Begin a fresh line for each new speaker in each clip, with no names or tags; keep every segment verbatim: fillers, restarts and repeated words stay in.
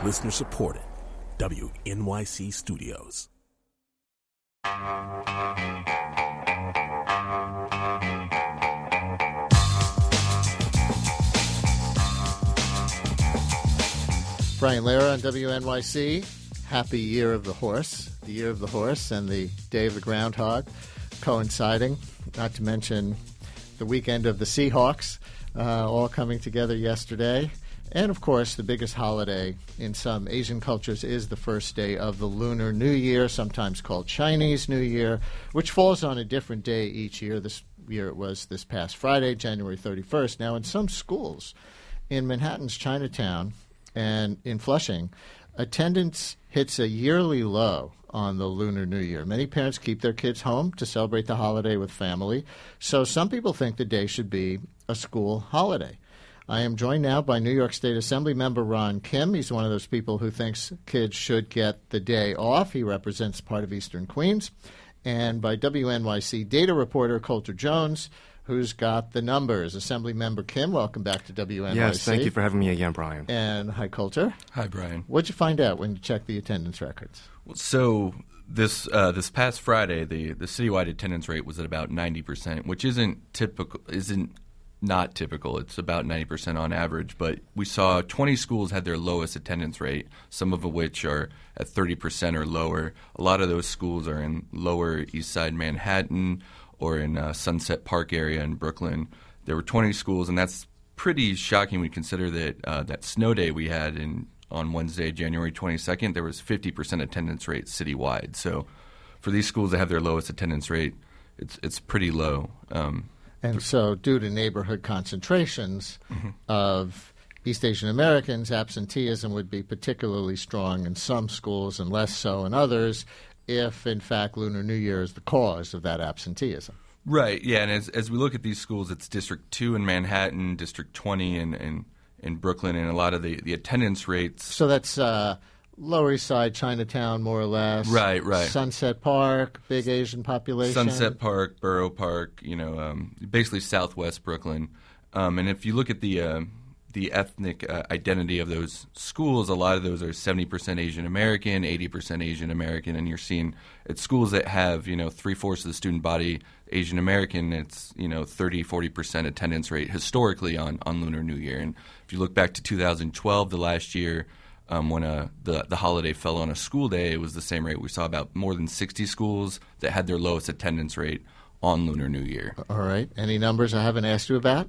Listener supported. W N Y C Studios.
Brian Lehrer on W N Y C. Happy Year of the Horse. The Year of the Horse and the Day of the Groundhog coinciding. Not to mention the weekend of the Seahawks, uh, all coming together yesterday. And, of course, the biggest holiday in some Asian cultures is the first day of the Lunar New Year, sometimes called Chinese New Year, which falls on a different day each year. This year it was this past Friday, January thirty-first. Now, in some schools in Manhattan's Chinatown and in Flushing, attendance hits a yearly low on the Lunar New Year. Many parents keep their kids home to celebrate the holiday with family, so some people think the day should be a school holiday. I am joined now by New York State Assembly member Ron Kim. He's one of those people who thinks kids should get the day off. He represents part of Eastern Queens. And by W N Y C data reporter Coulter Jones, who's got the numbers. Assembly member Kim, welcome back to W N Y C.
Yes, thank you for having me again, Brian.
And hi, Coulter.
Hi, Brian.
What'd you find out when you checked the attendance records?
So this uh, this past Friday, the, the citywide attendance rate was at about ninety percent, which isn't typical, isn't not typical. It's about ninety percent on average. But we saw twenty schools had their lowest attendance rate, some of which are at thirty percent or lower. A lot of those schools are in lower East Side Manhattan or in uh, Sunset Park area in Brooklyn. There were twenty schools, and that's pretty shocking when you consider that uh, that snow day we had in on Wednesday, January twenty-second, there was fifty percent attendance rate citywide. So for these schools that have their lowest attendance rate, it's it's pretty low. Um,
and so due to neighborhood concentrations mm-hmm. of East Asian Americans, absenteeism would be particularly strong in some schools and less so in others if, in fact, Lunar New Year is the cause of that absenteeism.
Right, yeah, and as as we look at these schools, it's District two in Manhattan, District twenty in, in, in Brooklyn, and a lot of the, the attendance rates.
So that's uh, Lower East Side, Chinatown, more or less.
Right, right.
Sunset Park, big Asian population.
Sunset Park, Borough Park, you know, um, basically Southwest Brooklyn. Um, and if you look at the uh, the ethnic uh, identity of those schools, a lot of those are seventy percent Asian American, eighty percent Asian American, and you're seeing at schools that have, you know, three-fourths of the student body Asian American, it's, you know, thirty, forty percent attendance rate historically on, on Lunar New Year. And if you look back to two thousand twelve, the last year, um, when uh, the, the holiday fell on a school day, it was the same rate. We saw about more than sixty schools that had their lowest attendance rate on Lunar New Year.
All right. Any numbers I haven't asked you about?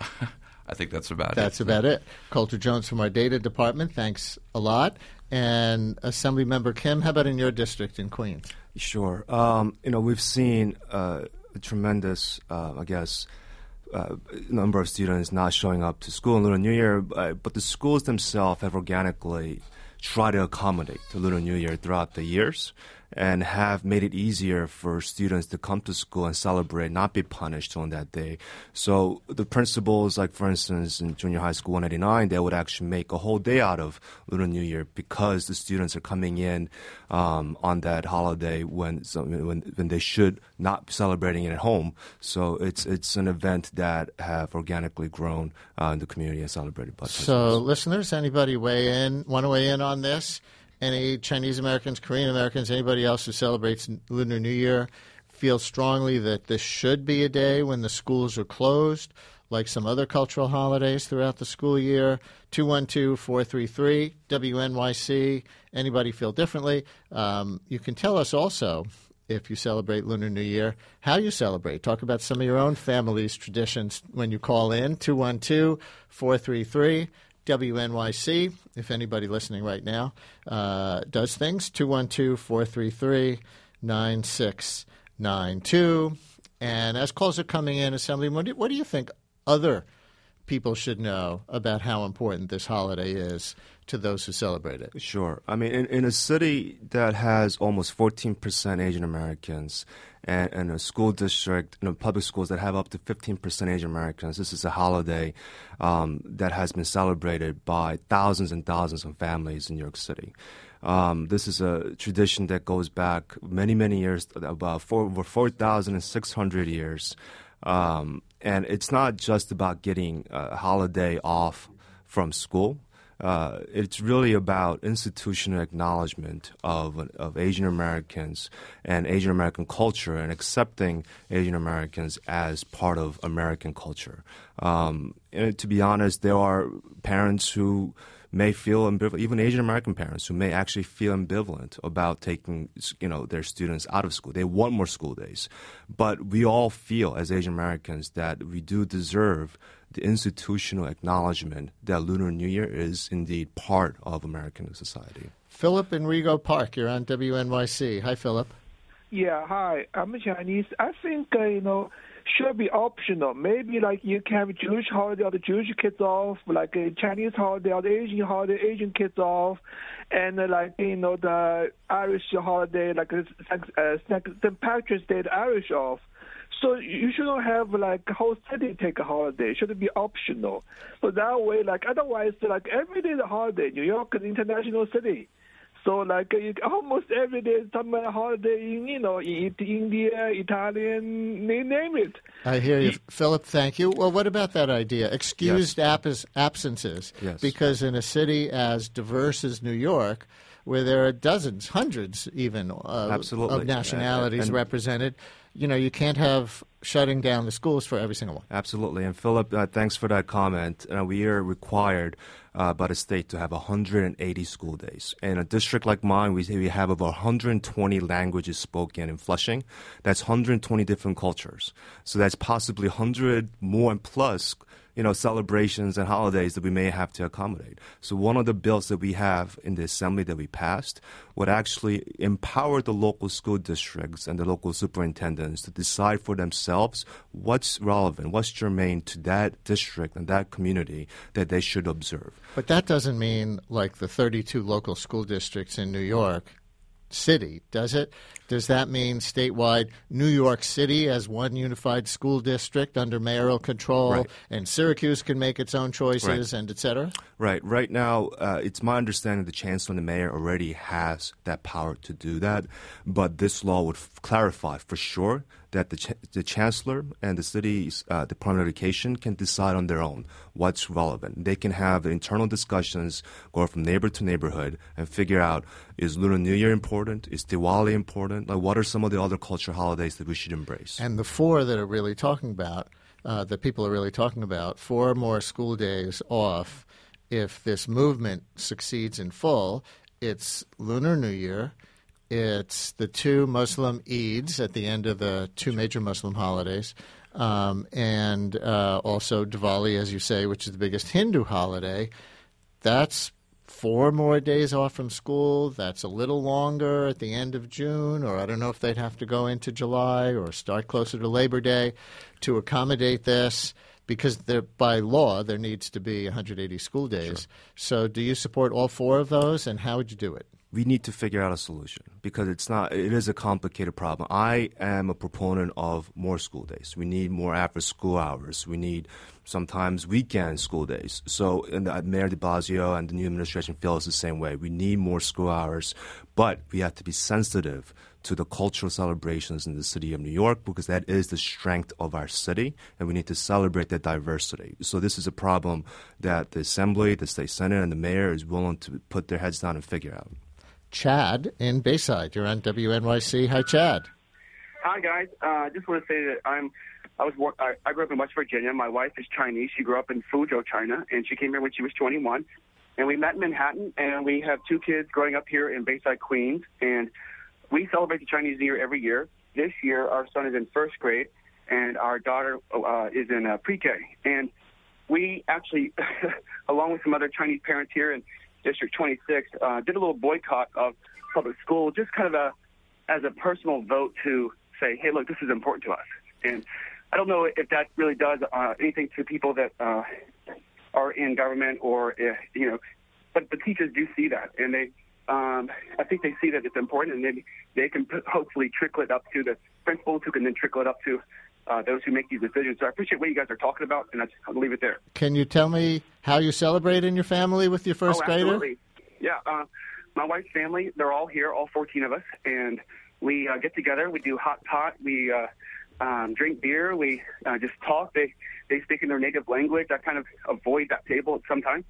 I think that's about
that's
it.
That's about it. Coulter Jones from our data department, thanks a lot. And Assembly Member Kim, how about in your district in Queens?
Sure. Um, you know, we've seen uh, a tremendous, uh, I guess, uh, number of students not showing up to school on Lunar New Year, uh, but the schools themselves have organically tried to accommodate the Lunar New Year throughout the years and have made it easier for students to come to school and celebrate, not be punished on that day. So the principals, like for instance in junior high school one eighty-nine, they would actually make a whole day out of Lunar New Year because the students are coming in um, on that holiday when, so, when when they should not be celebrating it at home. So it's it's an event that have organically grown uh, in the community and celebrated by
So
principals.
listeners, anybody weigh in, want to weigh in on this? Any Chinese Americans, Korean Americans, anybody else who celebrates Lunar New Year feel strongly that this should be a day when the schools are closed, like some other cultural holidays throughout the school year? two one two, four three three, W N Y C. Anybody feel differently? Um, you can tell us also, if you celebrate Lunar New Year, how you celebrate. Talk about some of your own family's traditions when you call in, two one two, four three three, W N Y C. If anybody listening right now uh, does things, two one two, four three three, nine six nine two. And as calls are coming in, Assembly, what do, what do you think other people should know about how important this holiday is to those who celebrate it?
Sure. I mean, in, in a city that has almost fourteen percent Asian Americans and, and a school district, you know, public schools that have up to fifteen percent Asian Americans, this is a holiday um, that has been celebrated by thousands and thousands of families in New York City. Um, this is a tradition that goes back many, many years, about four, over four thousand six hundred years. Um, and it's not just about getting a holiday off from school. uh, it's really about institutional acknowledgement of of Asian Americans and Asian American culture and accepting Asian Americans as part of American culture. Um, and to be honest, there are parents who may feel ambivalent, even Asian American parents who may actually feel ambivalent about taking, you know, their students out of school. They want more school days. But we all feel as Asian Americans that we do deserve the institutional acknowledgement that Lunar New Year is indeed part of American society.
Philip in Rego Park, you're on W N Y C. Hi, Philip.
Yeah, hi. I'm Chinese. I think, uh, you know, should be optional. Maybe like you can have a Jewish holiday or the Jewish kids off, like a Chinese holiday or the Asian holiday, Asian kids off, and uh, like, you know, the Irish holiday, like uh, Saint Patrick's Day, the Irish off. So you shouldn't have like a whole city take a holiday. It should be optional. So that way, like otherwise, like every day is a holiday. New York is an international city. So like you, almost every day is some holiday in, you know, in India, Italian, name it.
I hear you. Philip, thank you. Well, what about that idea? Excused
Yes.
abs- absences.
Yes.
Because in a city as diverse as New York, where there are dozens, hundreds even uh,
Absolutely.
of nationalities
And- and-
represented, you know, you can't have shutting down the schools for every single one.
Absolutely. And Philip, uh, thanks for that comment. Uh, we are required uh, by the state to have one hundred eighty school days. In a district like mine, we we have over one hundred twenty languages spoken in Flushing. That's one hundred twenty different cultures. So that's possibly one hundred more and plus, you know, celebrations and holidays that we may have to accommodate. So one of the bills that we have in the assembly that we passed would actually empower the local school districts and the local superintendents to decide for themselves what's relevant, what's germane to that district and that community that they should observe.
But that doesn't mean like the thirty-two local school districts in New York City, does it? Does that mean statewide New York City as one unified school district under mayoral control,
Right.
and Syracuse can make its own choices,
Right.
and et cetera?
Right. Right now, uh, it's my understanding the chancellor and the mayor already has that power to do that. But this law would f- clarify for sure that the ch- the chancellor and the city's uh, Department of Education can decide on their own what's relevant. They can have internal discussions, go from neighbor to neighborhood, and figure out, is Lunar New Year important? Is Diwali important? Like, what are some of the other cultural holidays that we should embrace?
And the four that are really talking about, uh, that people are really talking about, four more school days off if this movement succeeds in full. It's Lunar New Year. It's the two Muslim Eids at the end of the two major Muslim holidays, um, and uh, also Diwali, as you say, which is the biggest Hindu holiday. That's four more days off from school. That's a little longer at the end of June, or I don't know if they'd have to go into July or start closer to Labor Day to accommodate this, because there, by law there needs to be one hundred eighty school days. Sure. So do you support all four of those, and how would you do it?
We need to figure out a solution because it's not. It is a complicated problem. I am a proponent of more school days. We need more after school hours. We need sometimes weekend school days. So, and the, Mayor de Blasio and the new administration feels the same way. We need more school hours, but we have to be sensitive to the cultural celebrations in the city of New York because that is the strength of our city, and we need to celebrate that diversity. So this is a problem that the Assembly, the State Senate, and the Mayor is willing to put their heads down and figure out.
Chad in Bayside. You're on W N Y C. Hi, Chad.
Hi, guys. Uh, I just want to say that I'm. I was. I, I grew up in West Virginia. My wife is Chinese. She grew up in Fuzhou, China, and she came here when she was twenty-one. And we met in Manhattan, and we have two kids growing up here in Bayside, Queens. And we celebrate the Chinese New Year every year. This year, our son is in first grade, and our daughter uh, is in uh, pre-K. And we actually, along with some other Chinese parents here in District twenty-six, uh, did a little boycott of public school, just kind of a as a personal vote to say, hey, look, this is important to us. And I don't know if that really does uh, anything to people that uh, are in government or, if, you know, but the teachers do see that. And they, um, I think they see that it's important, and then they can hopefully trickle it up to the principals who can then trickle it up to uh, those who make these decisions. So I appreciate what you guys are talking about, and I'll leave it there.
Can you tell me how you celebrate in your family with your first
oh,
grader?
Absolutely. Yeah. Uh, my wife's family, they're all here, all fourteen of us, and we uh, get together. We do hot pot. We uh, um, drink beer. We uh, just talk. They they speak in their native language. I kind of avoid that table sometimes.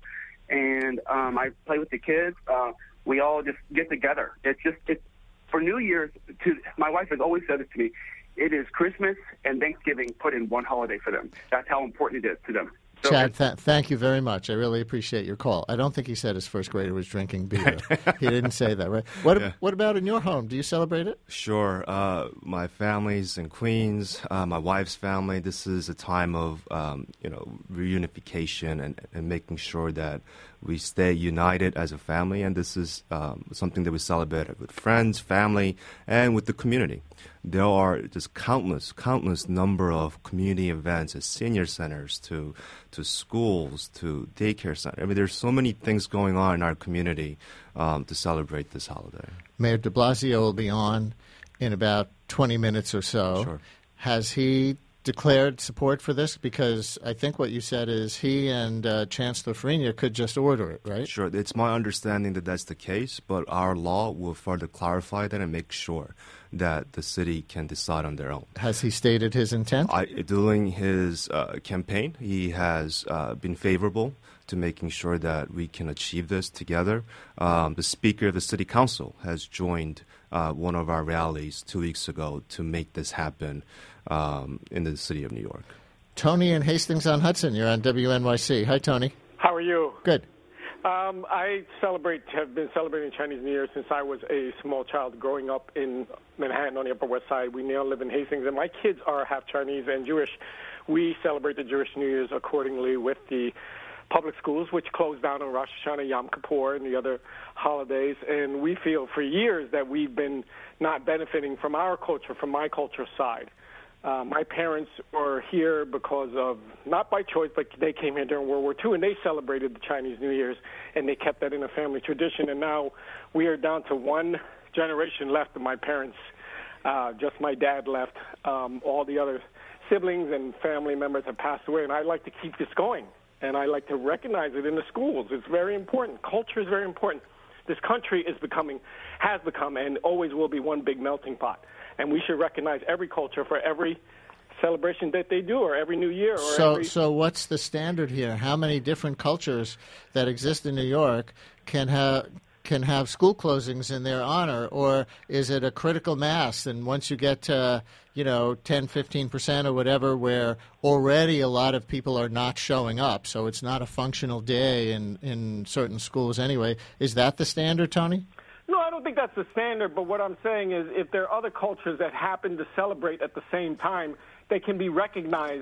and um, I play with the kids. Uh, we all just get together. It's just it's for New Year's. To my wife has always said this to me. It is Christmas and Thanksgiving put in one holiday for them. That's how important it is to them. So
Chad, th- thank you very much. I really appreciate your call. I don't think he said his first grader was drinking beer. He didn't say that, right? What
Yeah.
What about in your home? Do you celebrate it?
Sure. Uh, my family's in Queens. Uh, my wife's family. This is a time of um, you know reunification and, and making sure that we stay united as a family. And this is um, something that we celebrate with friends, family, and with the community. There are just countless, countless number of community events at senior centers to to schools to daycare centers. I mean, there's so many things going on in our community um, to celebrate this holiday.
Mayor de Blasio will be on in about twenty minutes or so.
Sure.
Has he declared support for this? Because I think what you said is he and uh, Chancellor Farina could just order it, right?
Sure. It's my understanding that that's the case, but our law will further clarify that and make sure that the city can decide on their own.
Has he stated his intent?
I, during his uh, campaign, he has uh, been favorable to making sure that we can achieve this together. Um, the Speaker of the City Council has joined uh, one of our rallies two weeks ago to make this happen um, in the city of New York.
Tony in Hastings-on-Hudson, you're on W N Y C. Hi, Tony.
How are you?
Good.
Um, I celebrate, have been celebrating Chinese New Year since I was a small child growing up in Manhattan on the Upper West Side. We now live in Hastings, and my kids are half Chinese and Jewish. We celebrate the Jewish New Year's accordingly with the public schools, which closed down on Rosh Hashanah, Yom Kippur, and the other holidays. And we feel for years that we've been not benefiting from our culture, from my culture side. Uh, my parents were here because of, not by choice, but they came here during World War Two, and they celebrated the Chinese New Year's, and they kept that in a family tradition. And now we are down to one generation left of my parents. Uh, just my dad left. Um, all the other siblings and family members have passed away, and I'd like to keep this going, and I like to recognize it in the schools. It's very important. Culture is very important. This country is becoming, has become, and always will be one big melting pot. And we should recognize every culture for every celebration that they do, or every New Year. Or
So,
every...
so what's the standard here? How many different cultures that exist in New York can have can have school closings in their honor, or is it a critical mass? And once you get to, you know, ten, fifteen percent or whatever, where already a lot of people are not showing up, so it's not a functional day in, in certain schools anyway. Is that the standard, Tony?
No, I don't think that's the standard, but what I'm saying is if there are other cultures that happen to celebrate at the same time, they can be recognized,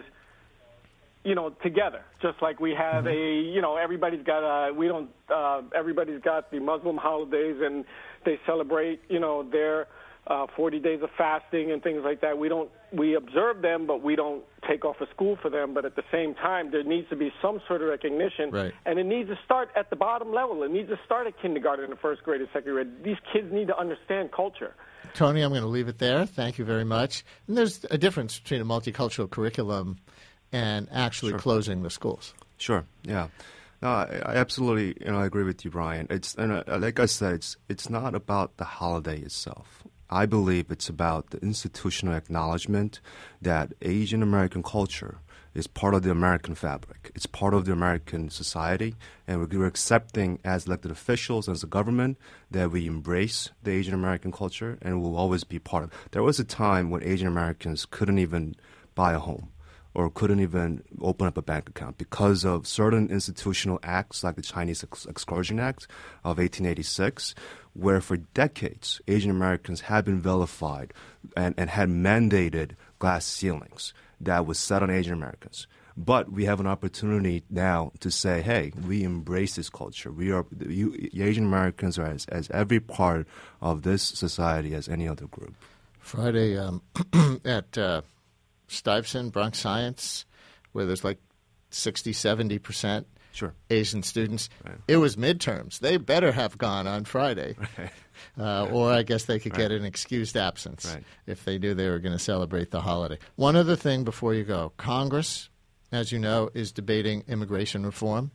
you know, together. Just like we have mm-hmm. a, you know, everybody's got a, we don't, uh, everybody's got the Muslim holidays and they celebrate, you know, their uh, forty days of fasting and things like that. We don't, we observe them, but we don't take off of school for them. But at the same time, there needs to be some sort of recognition.
Right.
And it needs to start at the bottom level. It needs to start at kindergarten and the first grade and second grade. These kids need to understand culture.
Tony, I'm going to leave it there. Thank you very much. And there's a difference between a multicultural curriculum and actually
Sure.
closing the schools.
Sure. Yeah. No, I, I absolutely, you know, I agree with you, Brian. It's and uh, like I said, it's it's not about the holiday itself. I believe it's about the institutional acknowledgement that Asian American culture is part of the American fabric. It's part of the American society, and we're, we're accepting as elected officials, as a government, that we embrace the Asian American culture and will always be part of it. There was a time when Asian Americans couldn't even buy a home or couldn't even open up a bank account because of certain institutional acts like the Chinese Ex- Exclusion Act of eighteen eighty-six, where for decades Asian Americans had been vilified and, and had mandated glass ceilings that was set on Asian Americans. But we have an opportunity now to say, hey, we embrace this culture. We are you, Asian Americans are as, as every part of this society as any other group.
Friday um, at uh, Stuyvesant, Bronx Science, where there's like sixty, seventy percent
Sure.
Asian students.
Right.
It was midterms. They better have gone on Friday.
Right.
Uh, or I guess they could
Right.
get an excused absence
Right.
if they knew they were going to celebrate the holiday. One other thing before you go. Congress, as you know, is debating immigration reform.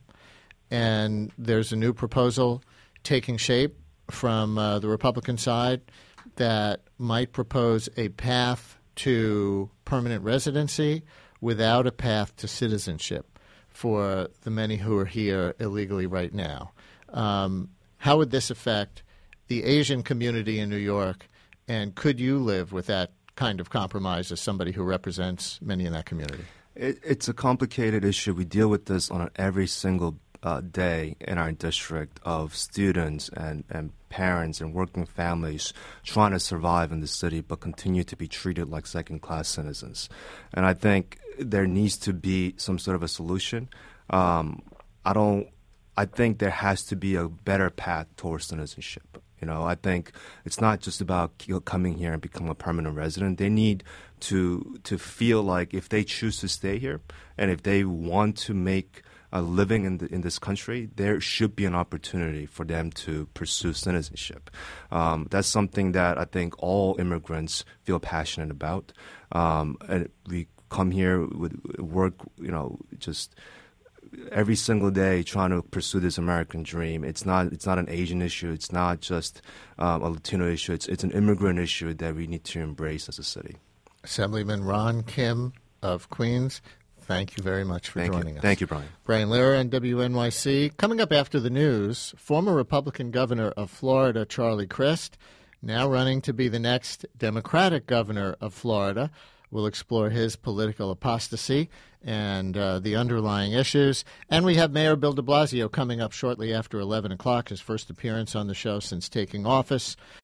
And there's a new proposal taking shape from uh, the Republican side that might propose a path to permanent residency without a path to citizenship for the many who are here illegally right now. Um, how would this affect the Asian community in New York, and could you live with that kind of compromise as somebody who represents many in that community?
It, it's a complicated issue. We deal with this on every single uh, day in our district of students and, and parents and working families trying to survive in the city but continue to be treated like second-class citizens. And I think there needs to be some sort of a solution. Um, I don't. I think there has to be a better path towards citizenship. You know, I think it's not just about coming here and become a permanent resident. They need to to feel like if they choose to stay here and if they want to make a living in the, in this country, there should be an opportunity for them to pursue citizenship. Um, that's something that I think all immigrants feel passionate about. Um, and we come here with work, you know, just every single day trying to pursue this American dream. It's not it's not an Asian issue. It's not just um, a Latino issue. It's, it's an immigrant issue that we need to embrace as a city.
Assemblyman Ron Kim of Queens, thank you very much for
Thank
joining
you.
us.
Thank you, Brian.
Brian Lehrer on W N Y C. Coming up after the news, former Republican governor of Florida, Charlie Crist, now running to be the next Democratic governor of Florida. We'll explore his political apostasy and uh, the underlying issues. And we have Mayor Bill de Blasio coming up shortly after eleven o'clock, his first appearance on the show since taking office.